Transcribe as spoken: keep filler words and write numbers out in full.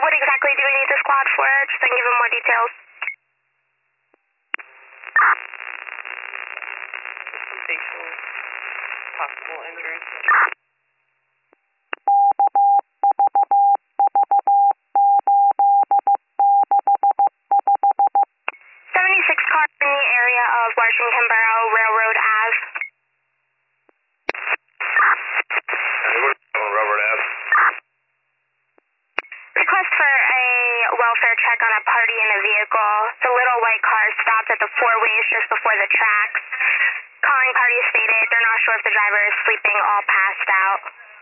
what exactly do you need the squad for? Just so I can give him more details. Some facial possible injury. seventy-six car in the area of Washington Borough Railroad Ave. Railroad Ave. Request for a welfare check on a party in a vehicle. The little white car stopped at the four ways just before the tracks. Calling party stated they're not sure if the driver is sleeping, all passed out.